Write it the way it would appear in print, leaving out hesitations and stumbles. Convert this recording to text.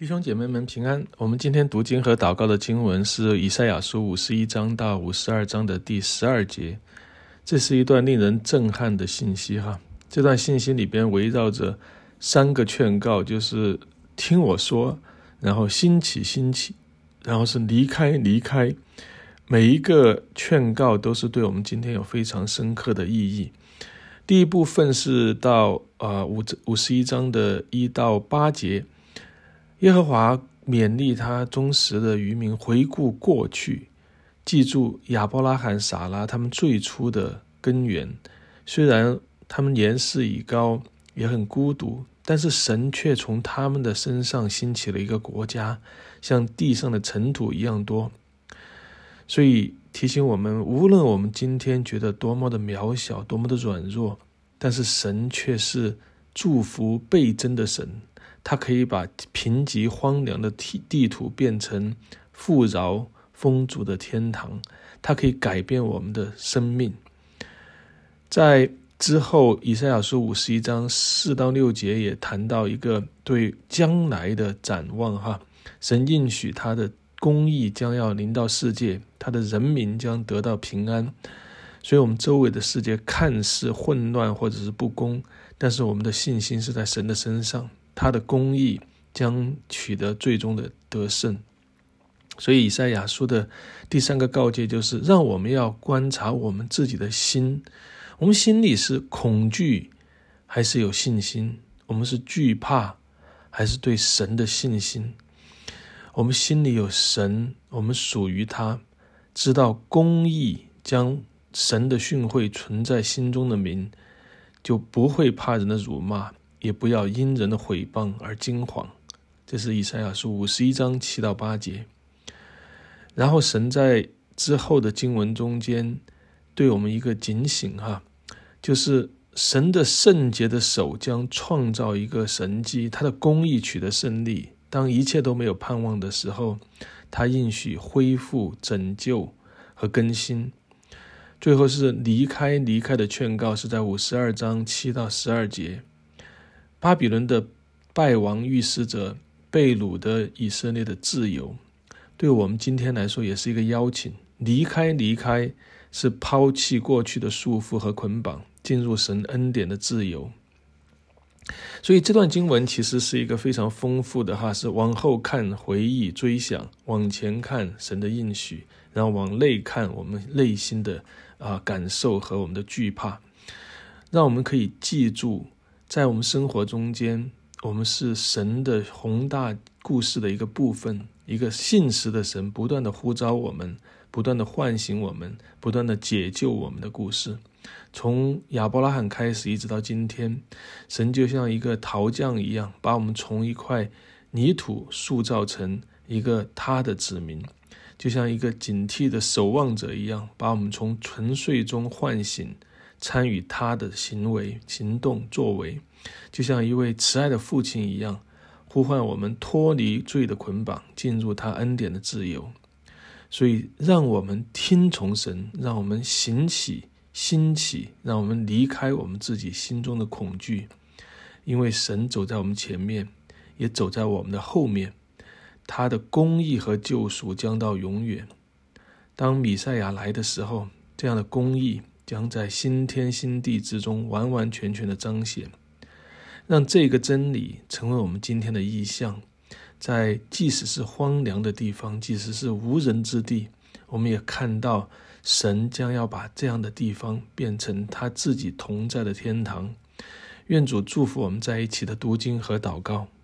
弟兄姐妹们平安。我们今天读经和祷告的经文是以赛亚书51章到52章的第12节。这是一段令人震撼的信息哈。这段信息里边围绕着3个劝告，就是听我说，然后兴起兴起，然后是离开离开。每一个劝告都是对我们今天有非常深刻的意义。第一部分是到51章的1到8节。耶和华勉励他忠实的渔民回顾过去，记住亚伯拉罕、撒拉他们最初的根源。虽然他们年事已高，也很孤独，但是神却从他们的身上兴起了一个国家，像地上的尘土一样多。所以提醒我们，无论我们今天觉得多么的渺小，多么的软弱，但是神却是祝福倍增的神。他可以把贫瘠荒凉的地土变成富饶丰足的天堂，他可以改变我们的生命。在之后以赛亚书51章4到6节也谈到一个对将来的展望哈。神应许他的公义将要临到世界，他的人民将得到平安。所以我们周围的世界看似混乱或者是不公，但是我们的信心是在神的身上，他的公义将取得最终的得胜。所以以赛亚书的第3个告诫就是让我们要观察我们自己的心，我们心里是恐惧还是有信心？我们是惧怕还是对神的信心？我们心里有神，我们属于他，知道公义将神的训诲存在心中的民，就不会怕人的辱骂，也不要因人的毁谤而惊惶。这是以赛亚书51章7到8节。然后神在之后的经文中间对我们一个警醒哈，就是神的圣洁的手将创造一个神迹，他的公义取得胜利。当一切都没有盼望的时候，他应许恢复、拯救和更新。最后是离开的劝告，是在52章7到12节。巴比伦的败亡预示着被掳的以色列的自由，对我们今天来说也是一个邀请。离开是抛弃过去的束缚和捆绑，进入神恩典的自由。所以这段经文其实是一个非常丰富的哈，是往后看回忆追想，往前看神的应许，然后往内看我们内心的感受和我们的惧怕，让我们可以记住在我们生活中间，我们是神的宏大故事的一个部分，一个信实的神不断的呼召我们，不断的唤醒我们，不断的解救我们的故事。从亚伯拉罕开始一直到今天，神就像一个陶匠一样，把我们从一块泥土塑造成一个他的子民，就像一个警惕的守望者一样，把我们从沉睡中唤醒，参与他的行为、行动、作为，就像一位慈爱的父亲一样，呼唤我们脱离罪的捆绑，进入他恩典的自由。所以让我们听从神，让我们兴起，让我们离开我们自己心中的恐惧，因为神走在我们前面，也走在我们的后面，他的公义和救赎将到永远。当弥赛亚来的时候，这样的公义将在新天新地之中完完全全的彰显，让这个真理成为我们今天的意象。在即使是荒凉的地方，即使是无人之地，我们也看到神将要把这样的地方变成他自己同在的天堂。愿主祝福我们在一起的读经和祷告。